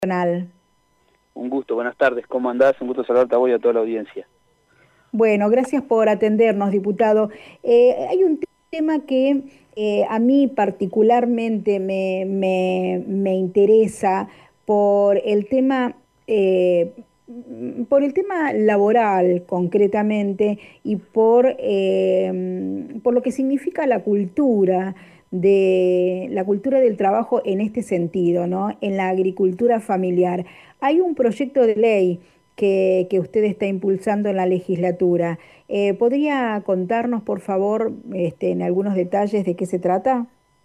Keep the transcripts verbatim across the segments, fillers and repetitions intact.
Nacional. Un gusto, buenas tardes, ¿cómo andás? Un gusto saludarte a vos y a toda la audiencia. Bueno, gracias por atendernos, diputado. Eh, hay un tema que eh, a mí particularmente me, me- me interesa por el tema, eh, mm, por el tema laboral concretamente y por, eh, por lo que significa la cultura de la cultura del trabajo en este sentido, ¿no? En la agricultura familiar. Hay un proyecto de ley que, que usted está impulsando en la legislatura. Eh, ¿podría contarnos, por favor, este, en algunos detalles de qué se trata?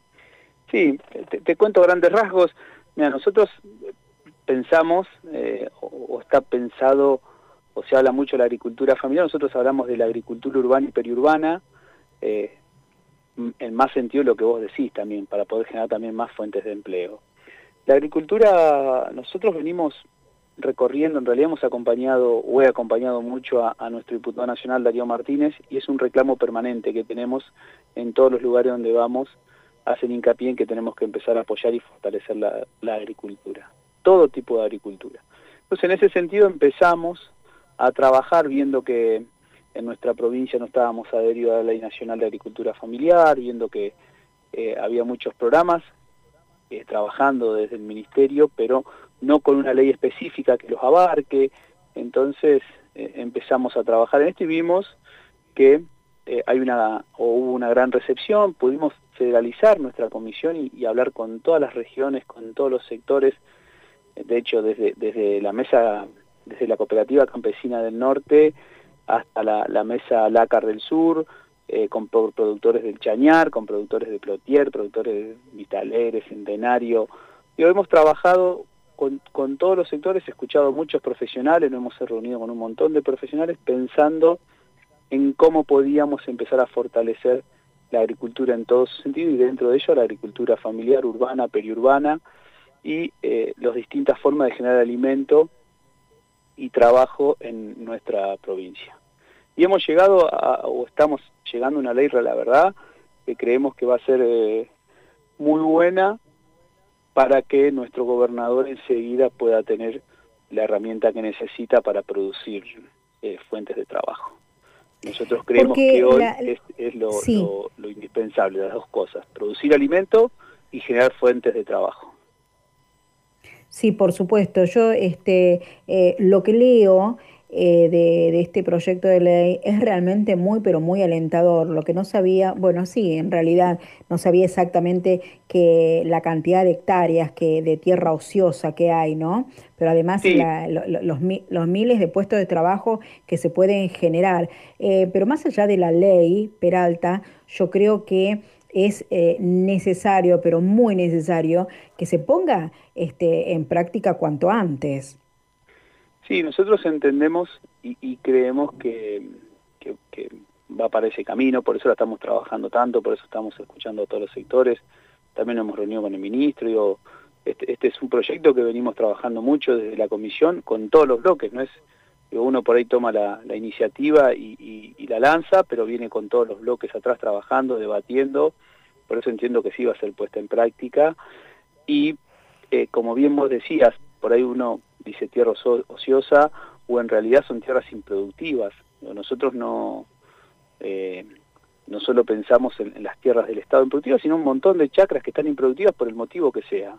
Sí, te, te cuento grandes rasgos. Mira, nosotros pensamos, eh, o, o está pensado, o se habla mucho de la agricultura familiar, nosotros hablamos de la agricultura urbana y periurbana, eh, en más sentido lo que vos decís también, para poder generar también más fuentes de empleo. La agricultura, nosotros venimos recorriendo, en realidad hemos acompañado, o he acompañado mucho a, a nuestro diputado nacional Darío Martínez, y es un reclamo permanente que tenemos en todos los lugares donde vamos, hacen hincapié en que tenemos que empezar a apoyar y fortalecer la, la agricultura, todo tipo de agricultura. Entonces en ese sentido empezamos a trabajar viendo que en nuestra provincia no estábamos adheridos a la Ley Nacional de Agricultura Familiar, viendo que eh, había muchos programas, eh, trabajando desde el ministerio, pero no con una ley específica que los abarque. Entonces eh, empezamos a trabajar en esto y vimos que eh, hay una, o hubo una gran recepción, pudimos federalizar nuestra comisión y, y hablar con todas las regiones, con todos los sectores. De hecho, desde, desde la mesa, desde la Cooperativa Campesina del Norte hasta la, la mesa Lácar del Sur, eh, con productores del Chañar, con productores de Plotier, productores de Vitalegre, Centenario. Y hoy hemos trabajado con, con todos los sectores, escuchado muchos profesionales, nos hemos reunido con un montón de profesionales pensando en cómo podíamos empezar a fortalecer la agricultura en todo su sentido, y dentro de ello la agricultura familiar, urbana, periurbana, y eh, las distintas formas de generar alimento y trabajo en nuestra provincia. Y hemos llegado, a, o estamos llegando a una ley, la verdad, que creemos que va a ser eh, muy buena para que nuestro gobernador enseguida pueda tener la herramienta que necesita para producir eh, fuentes de trabajo. Nosotros creemos que Porque hoy la, es, es lo, sí. lo, lo indispensable, las dos cosas, producir alimento y generar fuentes de trabajo. Sí, por supuesto. Yo este, eh, lo que leo eh, de, de este proyecto de ley es realmente muy, pero muy alentador. Lo que no sabía, bueno, sí, en realidad no sabía exactamente que la cantidad de hectáreas que, de tierra ociosa que hay, ¿no? Pero además Sí, la- lo- lo- los, mi- los miles de puestos de trabajo que se pueden generar. Eh, pero más allá de la ley, Peralta, yo creo que es eh, necesario, pero muy necesario, que se ponga este, en práctica cuanto antes. sí, nosotros entendemos y, y creemos que, que, que va para ese camino, por eso la estamos trabajando tanto, por eso estamos escuchando a todos los sectores, también nos hemos reunido con el ministro, digo, este, este es un proyecto que venimos trabajando mucho desde la comisión, con todos los bloques, no es, digo, uno por ahí toma la, la iniciativa y, y, y la lanza, pero viene con todos los bloques atrás trabajando, debatiendo, por eso entiendo que sí va a ser puesta en práctica, y eh, como bien vos decías, por ahí uno dice tierra ociosa, o en realidad son tierras improductivas. Nosotros no, eh, no solo pensamos en, en las tierras del Estado improductivas, sino un montón de chacras que están improductivas por el motivo que sea,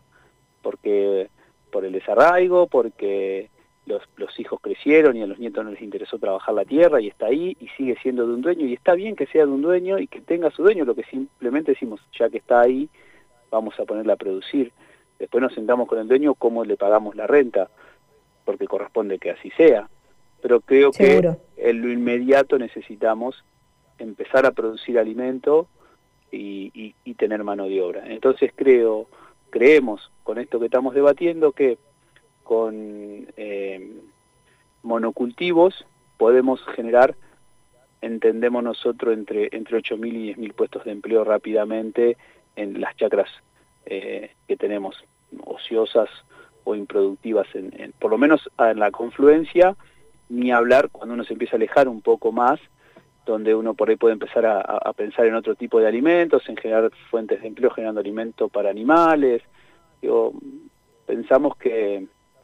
porque por el desarraigo, porque los, los hijos crecieron y a los nietos no les interesó trabajar la tierra y está ahí y sigue siendo de un dueño, y está bien que sea de un dueño y que tenga su dueño, lo que simplemente decimos, ya que está ahí, vamos a ponerla a producir. Después nos sentamos con el dueño cómo le pagamos la renta, porque corresponde que así sea. Pero creo que Seguro. en lo inmediato necesitamos empezar a producir alimento y, y, y tener mano de obra. Entonces creo, creemos con esto que estamos debatiendo que con eh, monocultivos podemos generar, entendemos nosotros, entre, entre ocho mil y diez mil puestos de empleo rápidamente en las chacras eh, que tenemos ociosas o improductivas, en, en, por lo menos en la confluencia, ni hablar cuando uno se empieza a alejar un poco más, donde uno por ahí puede empezar a, a pensar en otro tipo de alimentos, en generar fuentes de empleo, generando alimento para animales. Digo, pensamos que,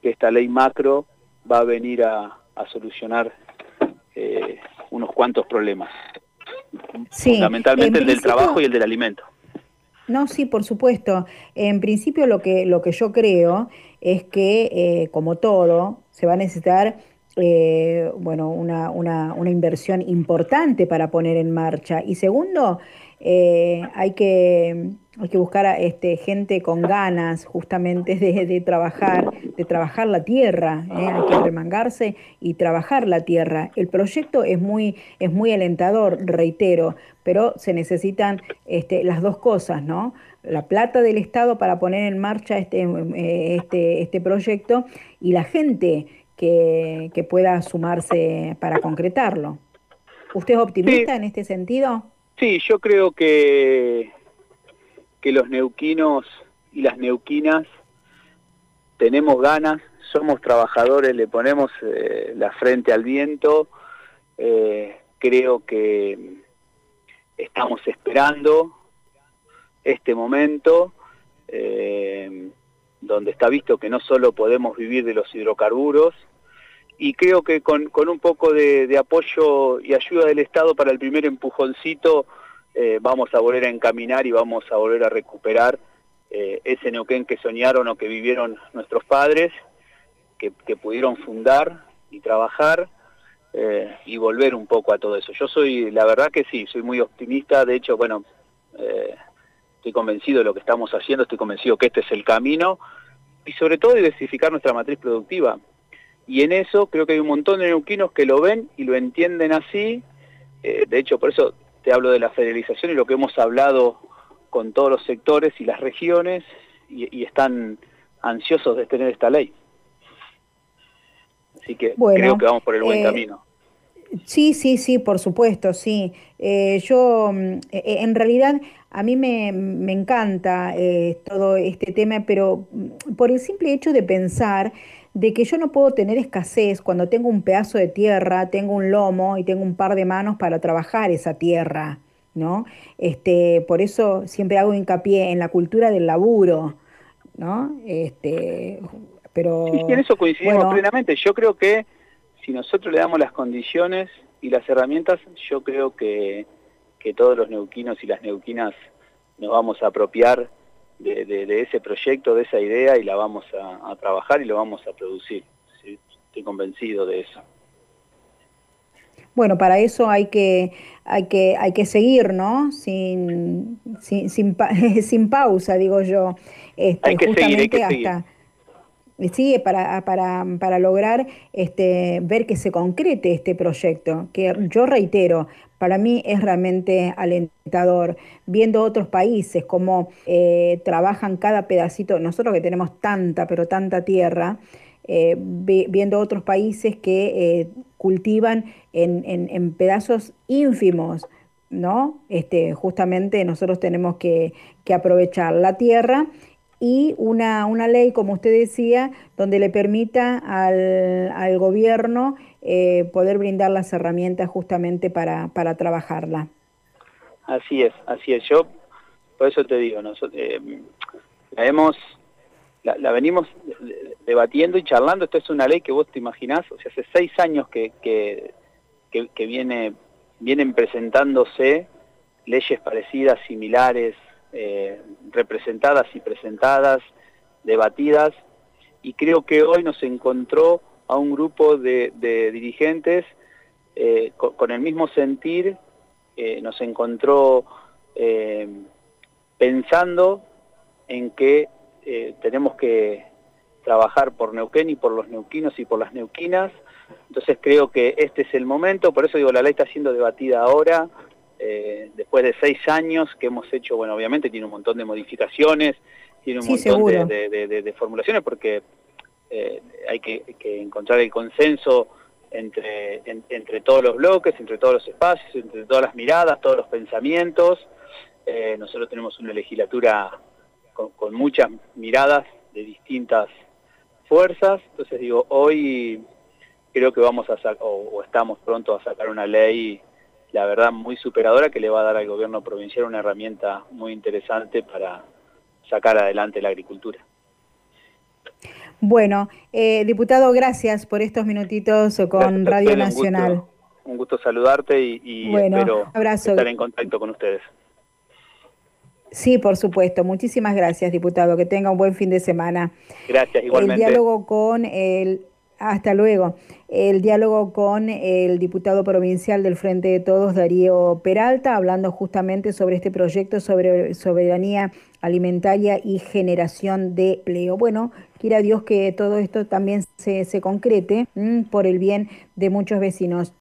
que esta ley macro va a venir a, a solucionar eh, unos cuantos problemas, Sí, fundamentalmente en el del principio, trabajo y el del alimento. no, sí, por supuesto. En principio lo que, lo que yo creo es que, eh, como todo, se va a necesitar, eh, bueno, una, una, una inversión importante para poner en marcha. Y segundo, eh, hay que, hay que buscar a, este, gente con ganas justamente de, de trabajar, de trabajar la tierra, ¿eh? Hay que arremangarse y trabajar la tierra. El proyecto es muy, es muy alentador, reitero, pero se necesitan este, las dos cosas, ¿no? La plata del Estado para poner en marcha este, eh, este, este proyecto y la gente que, que pueda sumarse para concretarlo. ¿Usted es Sí, optimista en este sentido? sí, yo creo que, que los neuquinos y las neuquinas tenemos ganas, somos trabajadores, le ponemos eh, la frente al viento, eh, creo que estamos esperando este momento, eh, donde está visto que no solo podemos vivir de los hidrocarburos, y creo que con, con un poco de, de apoyo y ayuda del Estado para el primer empujoncito, eh, vamos a volver a encaminar y vamos a volver a recuperar eh, ese Neuquén que soñaron o que vivieron nuestros padres, que, que pudieron fundar y trabajar, eh, y volver un poco a todo eso. Yo soy, la verdad que sí, soy muy optimista, de hecho, bueno, eh, estoy convencido de lo que estamos haciendo, estoy convencido que este es el camino, y sobre todo diversificar nuestra matriz productiva. Y en eso creo que hay un montón de neuquinos que lo ven y lo entienden así. Eh, de hecho, por eso te hablo de la federalización y lo que hemos hablado con todos los sectores y las regiones, y, y están ansiosos de tener esta ley. Así que creo Bueno, que vamos por el buen eh, camino. sí, sí, sí, por supuesto, sí. Eh, yo, mm, e- e- en realidad, a mí me, me encanta eh, todo este tema, pero mm, por el simple hecho de pensar de que yo no puedo tener escasez cuando tengo un pedazo de tierra, tengo un lomo y tengo un par de manos para trabajar esa tierra, ¿no? Este, por eso siempre hago hincapié en la cultura del laburo, ¿no? Este, Sí, sí, en pero eso coincidimos bueno. plenamente. Yo creo que si nosotros le damos las condiciones y las herramientas, yo creo que, que todos los neuquinos y las neuquinas nos vamos a apropiar de, de, de ese proyecto, de esa idea, y la vamos a, a trabajar y lo vamos a producir. ¿Sí? Estoy convencido de eso. Bueno, para eso hay que, hay que, hay que seguir, ¿no? Sin, sin, sin, pa- sin pausa, digo yo, Hay este, que seguir, hay que justamente seguir. hasta, sí, para, para, para lograr este, ver que se concrete este proyecto, que yo reitero, para mí es realmente alentador, viendo otros países cómo eh, trabajan cada pedacito, nosotros que tenemos tanta, pero tanta tierra, eh, vi- viendo otros países que eh, cultivan en, en- en pedazos ínfimos, ¿no? Este, justamente nosotros tenemos que, que aprovechar la tierra y una, una ley, como usted decía, donde le permita al, al gobierno eh, poder brindar las herramientas justamente para, para trabajarla. Así es, así es. Yo, por eso te digo, nosotros, eh, la hemos... La, la venimos debatiendo y charlando. Esto es una ley que vos te imaginás, o sea, hace seis años que, que, que, que viene, vienen presentándose leyes parecidas, similares, eh, representadas y presentadas, debatidas, y creo que hoy nos encontró a un grupo de, de dirigentes eh, con, con el mismo sentir, eh, nos encontró eh, pensando en que eh, tenemos que trabajar por Neuquén y por los neuquinos y por las neuquinas. Entonces creo que este es el momento, por eso digo, la ley está siendo debatida ahora, eh, después de seis años que hemos hecho, bueno, obviamente tiene un montón de modificaciones, tiene un Sí, montón de, seguro. de, de, de formulaciones, porque eh, hay que, que encontrar el consenso entre, en, entre todos los bloques, entre todos los espacios, entre todas las miradas, todos los pensamientos. Eh, nosotros tenemos una legislatura con, con muchas miradas de distintas fuerzas, entonces digo, hoy creo que vamos a sacar, o, o estamos pronto a sacar una ley, la verdad, muy superadora, que le va a dar al gobierno provincial una herramienta muy interesante para sacar adelante la agricultura. Bueno, eh, diputado, gracias por estos minutitos con Gracias a Radio usted, un Nacional. gusto, un gusto saludarte y, y Bueno, espero abrazo. estar en contacto con ustedes. Sí, por supuesto. Muchísimas gracias, diputado. Que tenga un buen fin de semana. Gracias, igualmente. El diálogo con el... Hasta luego. El diálogo con el diputado provincial del Frente de Todos, Darío Peralta, hablando justamente sobre este proyecto sobre soberanía alimentaria y generación de empleo. Bueno, quiera Dios que todo esto también se, se concrete, mmm, por el bien de muchos vecinos.